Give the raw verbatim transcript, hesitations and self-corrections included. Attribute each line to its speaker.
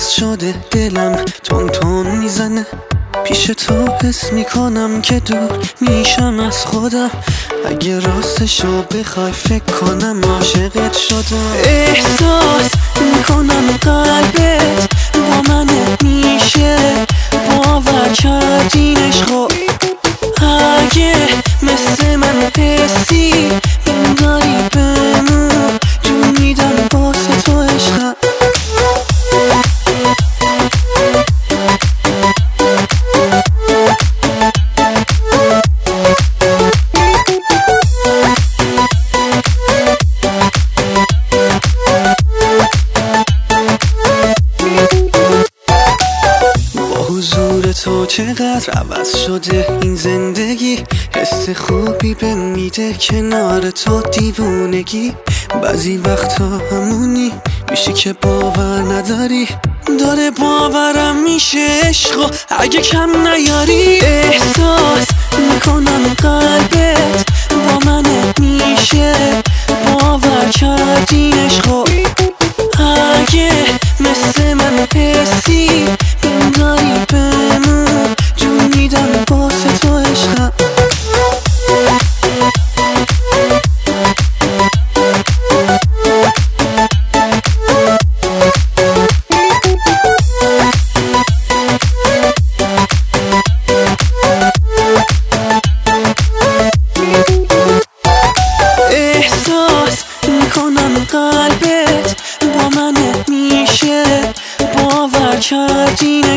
Speaker 1: شده دلم تون تون میزنه پیش تو حس میکنم که دور میشم از خودم اگه راستشو بخوای فکر کنم عاشقت شدم احساس میکنم قلبت با من میشه باور کردین عشقو اگه مثل من حسی بنداری بمون جون میدم واسه تو عشقم حضور تو چقدر عوض شده این زندگی حس خوبی به میده کنار تو دیوونگی بعضی وقتا همونی میشه که باور نداری داره باورم میشه عشقو اگه کم نیاری احساس میکنم قلبت با من میشه باور کردین عشقو اگه مثل من حسی بنداری بمون جون میدم واسه تو عشقم احساس میکنم قلبت با من میشه باور کردین